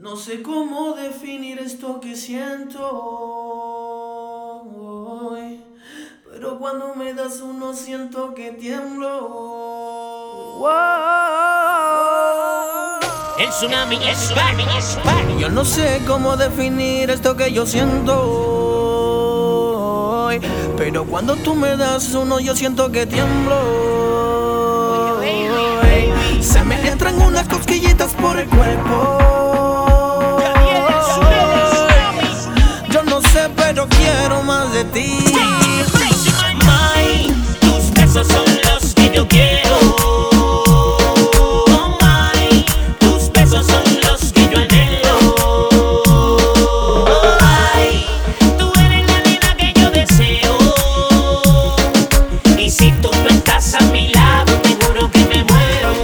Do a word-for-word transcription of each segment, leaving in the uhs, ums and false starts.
No sé cómo definir esto que siento hoy, pero cuando me das uno siento que tiemblo. Wow. El tsunami es back, es back. Yo no sé cómo definir esto que yo siento hoy, pero cuando tú me das uno yo siento que tiemblo. Se me entran unas cosquillitas por el cuerpo. Yo no sé, pero quiero más de ti. May, tus besos son los que yo quiero. Oh my, tus besos son los que yo anhelo. Oh ay, tú eres la nena que yo deseo. Y si tú no estás a mi lado, te juro que me muero.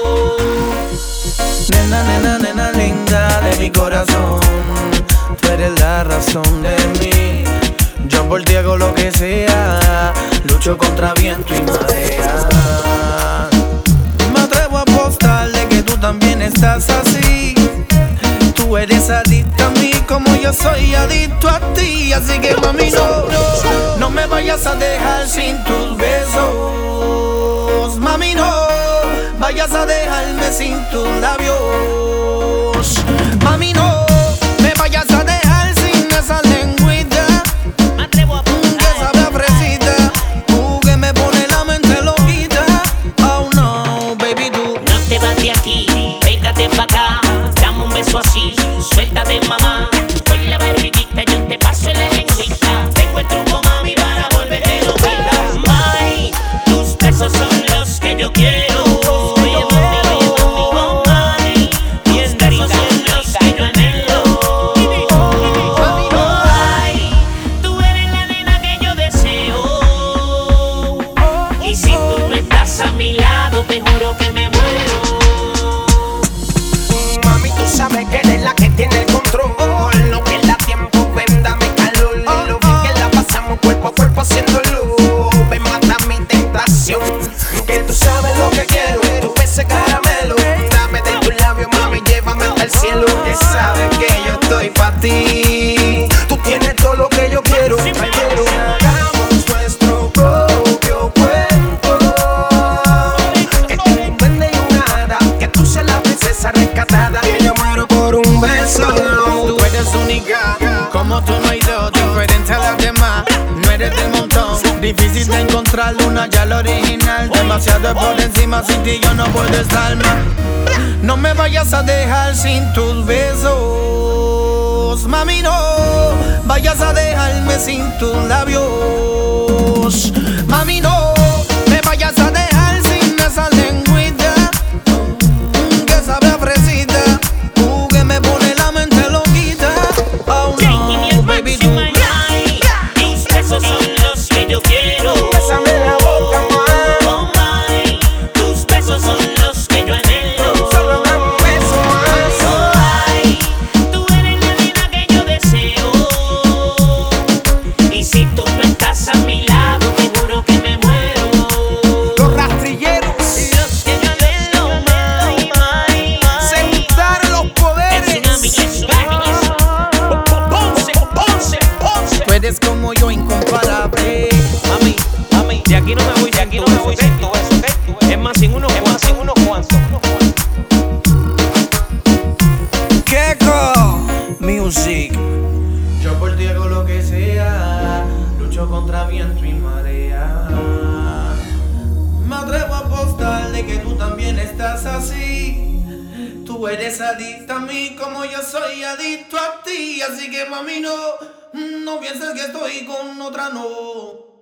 Nena, nena, nena linda de mi corazón, tú eres la razón de mí. Yo por ti hago lo que sea, lucho contra viento y marea. Me atrevo a apostarle que tú también estás así. Tú eres adicta a mí como yo soy adicto a ti. Así que mami no, no me vayas a dejar sin tus besos. Mami no vayas a dejarme sin tus labios. Mami no me vayas a dejar sin esa lengüita que sabe a fresita, tú que me pone la mente loquita. Oh no, baby, tú no te vas de aquí, pégate pa' acá, dame un beso así, suéltate mamá. Con la barriguita yo te paso en la lengüita, tengo el truco mami para volverte loquita. May, tus besos son los que yo quiero. Oye mami, oye mami, oh my, tus besos son los que yo anhelo. Oh ay, tú eres la nena que yo deseo. Y si tú no estás a mi lado, te juro que me muero. Mami, tú sabes que eres la que tiene el control. No pierdas tiempo, ven, dame calor. Lo bien que la pasamos cuerpo a cuerpo haciéndolo. Ven, mata mi tentación, que tú sabes lo que quiero. Tu ese caramelo, dame de tu labio, mami, llévame hasta el cielo. Que sabes que yo estoy pa' ti. Tú tienes todo lo que yo quiero. Ay, quiero. Hagamos nuestro propio cuento. Que tú un duende y un hada, que tú seas la princesa rescatada. Que yo muero por un beso. Tú eres única, como tú no hay dos, diferente a las demás. No eres del montón, difícil de encontrar una ya la original. Demasiado por encima, sin ti yo no puedo estar más. No me vayas a dejar sin tus besos. Mami, no vayas a dejarme sin tus labios. Mami, no me vayas a dejar sin esa lengüita que sabe a fresita, tú que me pone la mente loquita. Oh no, baby, tú May, tus besos son los que yo quiero. Bésame la boca, ma. Oh my, tus besos son los que yo anhelo. Solo dame un beso más. Oh ay, tú eres la nena que yo deseo. Y si tú no estás a mi lado, te juro que me muero. Los rastrilleros Los que yo anhelo, my, my, se my. juntaron los El poderes. tsunami es back, es Ponce, Ponce, Ponce. Tú eres como yo, incomparable. Mami, mami, de aquí no me voy, de aquí no me voy sin tu beso, ¿ok? Es más sin unos cuantos, sin unos cuantos. Keko Music. Yo por ti hago lo que sea, lucho contra viento y marea. Me atrevo a apostarle que tú también estás así. Tú eres adicta a mí como yo soy adicto a ti. Así que mami no, no pienses que estoy con otra, no.